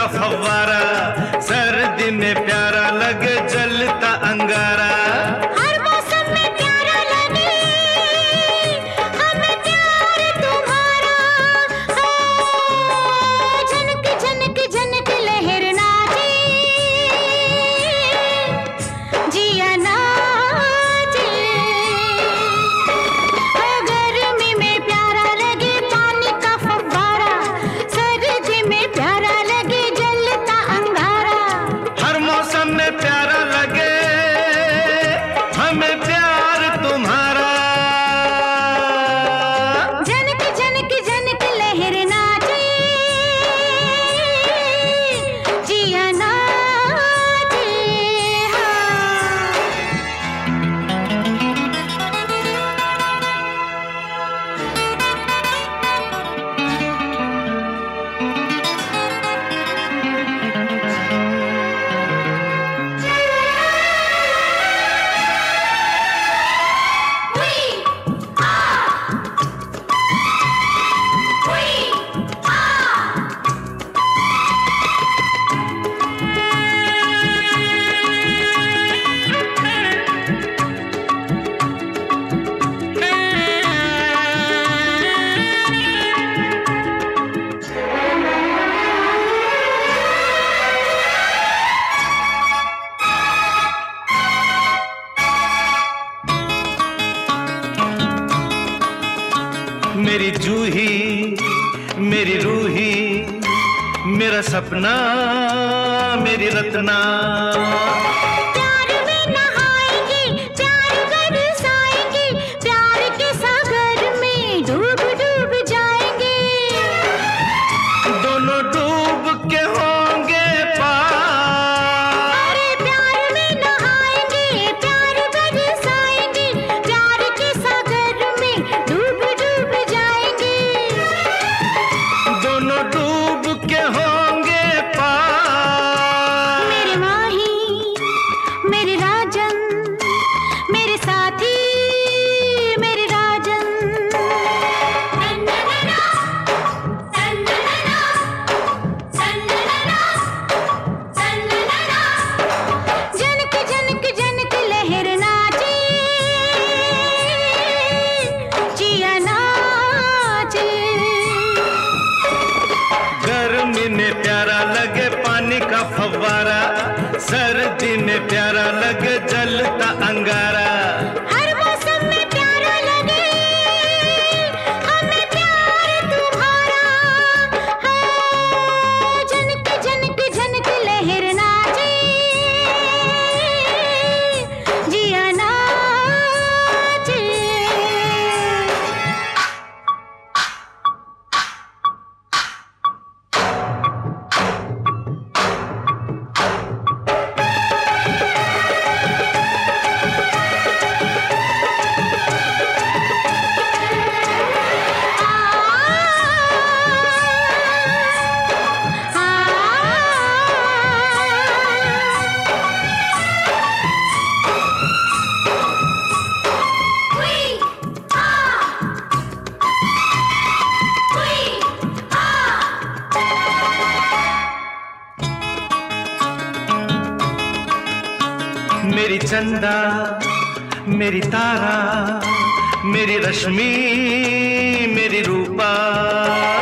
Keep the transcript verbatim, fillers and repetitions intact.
का फव्वारा, सर्दी में प्यारा लगे जलता अंगारा। हर मौसम में प्यारा लगे हमें प्यार तुम्हारा। झनक झनक झनक लहर नाचे, जिया नाचे। गर्मी में प्यारा लगे पानी का फव्वारा, सर्दी में प्यारा लगे जलता अंगारा। हर मौसम में प्यारा लगे हमें प्यार तुम्हारा। झनक झनक झनक लहर नाचे, जिया नाचे। मेरी जूही, मेरी रूही, मेरा सपना, मेरी रत्ना। प्यार में नहाएंगे, प्यार बरसाएंगे, प्यार के सागर में डूब डूब जाएंगे। दोनों डूब के होंगे पार। अरे प्यार में नहाएंगे, प्यार बरसाएंगे, प्यार के सागर में डूब डूब जाएंगे। दोनों डूब के होंगे पार। मेरे माही, मेरे राजन, मेरे साथी, मेरे राजन। जनक जनक जनक लहर नाचे, जिया नाचे। गर्मी में प्यारा लगे पानी का फव्वारा, सर्दी में प्यारा लगे जलता अंगारा। हर मौसम में प्यारा लगे हमें प्यार तुम्हारा। झनक झनक झनक लहर नाचे, जिया नाचे। मेरी चंदा, मेरी तारा, मेरी रश्मि, मेरी रूपा।